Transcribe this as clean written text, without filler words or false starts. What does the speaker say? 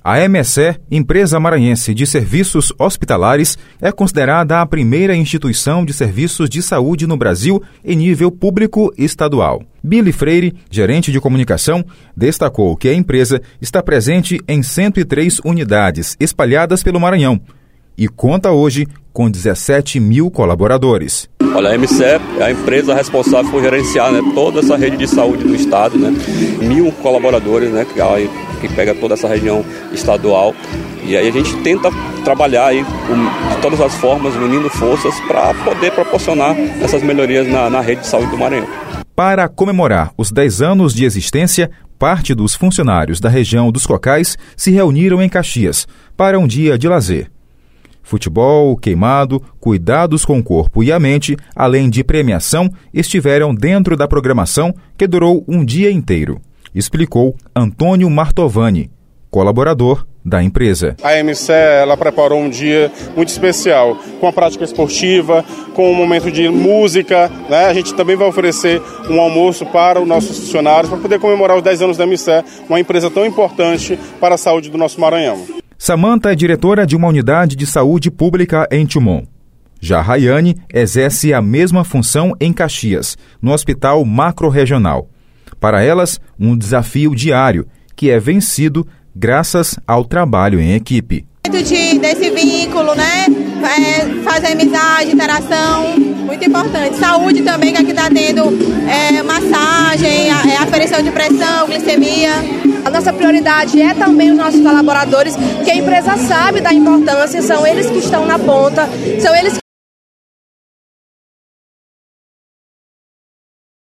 A MSE, empresa maranhense de serviços hospitalares, é considerada a primeira instituição de serviços de saúde no Brasil em nível público estadual. Billy Freire, gerente de comunicação, destacou que a empresa está presente em 103 unidades espalhadas pelo Maranhão e conta hoje com 17 mil colaboradores. Olha, a MSE é a empresa responsável por gerenciar, toda essa rede de saúde do estado, 1.000 colaboradores, que pega toda essa região estadual. E aí a gente tenta trabalhar aí de todas as formas, unindo forças para poder proporcionar essas melhorias na rede de saúde do Maranhão. Para comemorar os 10 anos de existência, parte dos funcionários da região dos Cocais se reuniram em Caxias para um dia de lazer. Futebol, queimado, cuidados com o corpo e a mente, além de premiação, estiveram dentro da programação que durou um dia inteiro, explicou Antônio Martovani, colaborador da empresa. A MSE, ela preparou um dia muito especial, com a prática esportiva, com um momento de música, A gente também vai oferecer um almoço para os nossos funcionários, para poder comemorar os 10 anos da MSE, uma empresa tão importante para a saúde do nosso Maranhão. Samanta é diretora de uma unidade de saúde pública em Tumon. Já Rayane exerce a mesma função em Caxias, no Hospital Macro-Regional. Para elas, um desafio diário, que é vencido graças ao trabalho em equipe. Desse vínculo, fazer amizade, interação, muito importante. Saúde também, que aqui está tendo massagem, aferição de pressão, glicemia. A nossa prioridade é também os nossos colaboradores, que a empresa sabe da importância, são eles que estão na ponta, são eles